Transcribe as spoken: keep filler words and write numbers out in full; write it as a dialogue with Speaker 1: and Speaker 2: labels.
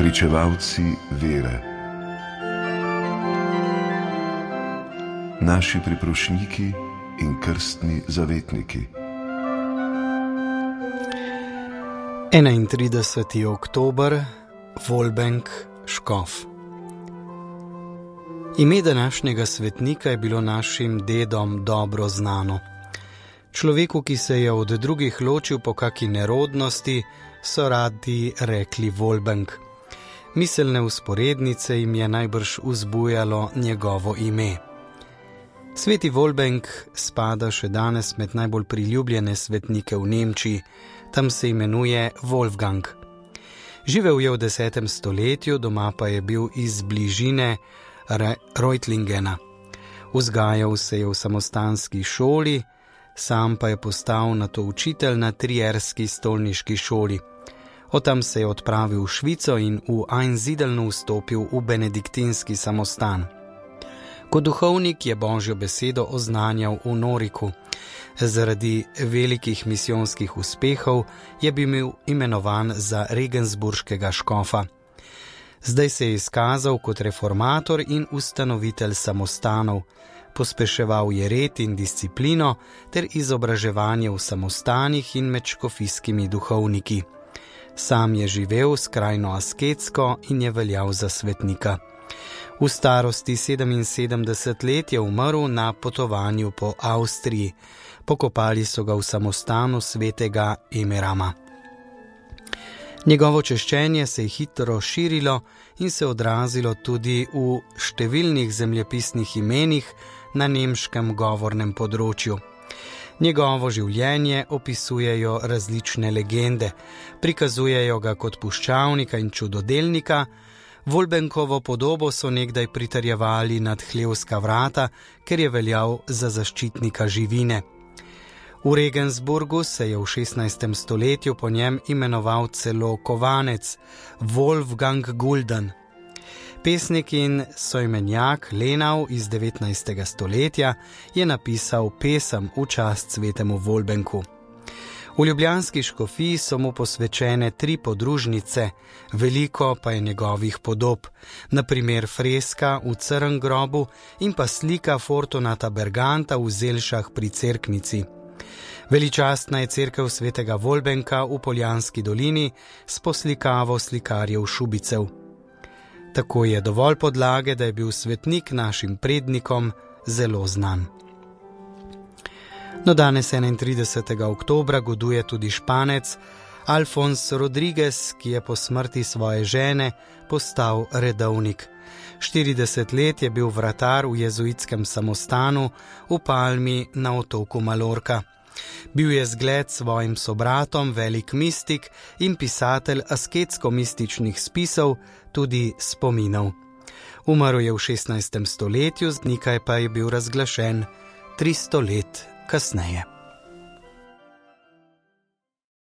Speaker 1: pričevalci vere. Naši priprošniki in krstni zavetniki.
Speaker 2: enaintrideseti oktober, Volbenk, škof. Ime današnjega svetnika je bilo našim dedom dobro znano. Človeku, ki se je od drugih ločil po kaki nerodnosti, so radi rekli Volbenk. Miselne vzporednice jim je najbrž vzbujalo njegovo ime. Sveti Volbenk spada še danes med najbolj priljubljene svetnike v Nemčiji, tam se imenuje Wolfgang. Živel je v desetem stoletju, doma pa je bil iz bližine Reutlingena. Vzgajal se je v samostanski šoli, sam pa je postal nato učitelj na trierski stolniški šoli. Od tam se je odpravil v Švico in v Einsiedelnu vstopil v benediktinski samostan. Kot duhovnik je Božjo besedo oznanjal v Noriku. Zaradi velikih misijonskih uspehov je bil imenovan za regensburškega škofa. Zdaj se je izkazal kot reformator in ustanovitelj samostanov, pospeševal je red in disciplino ter izobraževanje v samostanih in med škofijskimi duhovniki. Sam je živel skrajno asketsko in je veljal za svetnika. V starosti sedeminsedemdeset let je umrl na potovanju po Avstriji. Pokopali so ga v samostanu svetega Emerama. Njegovo češčenje se je hitro širilo in se odrazilo tudi v številnih zemljepisnih imenih na nemškem govornem področju. Njegovo življenje opisujejo različne legende, prikazujejo ga kot puščavnika in čudodelnika. Volbenkovo podobo so nekdaj pritrjevali nad hlevska vrata, ker je veljal za zaščitnika živine. V Regensburgu se je v šestnajstem stoletju po njem imenoval celo kovanec Wolfgang Gulden. Pesnik in soimenjak Lenau iz devetnajstega stoletja je napisal pesem v čast svetemu Volbenku. V ljubljanski škofiji so mu posvečene tri podružnice, veliko pa je njegovih podob, na primer freska v Crn grobu in pa slika Fortunata Berganta v Zelšah pri Cerknici. Veličastna je cerkev svetega Volbenka v Poljanski dolini s poslikavo slikarjev Šubicev. Tako je dovolj podlage, da je bil svetnik našim prednikom zelo znan. No, danes enaintridesetega oktobra goduje tudi Španec Alfons Rodriguez, ki je po smrti svoje žene postal redovnik. štirideset let je bil vratar v jezuitskem samostanu v Palmi na otoku Malorka. Bil je zgled svojim sobratom, velik mistik in pisatelj asketsko-mističnih spisov, tudi spominov. Umrl je v šestnajstem stoletju, nekaj pa je bil razglašen tristo let kasneje.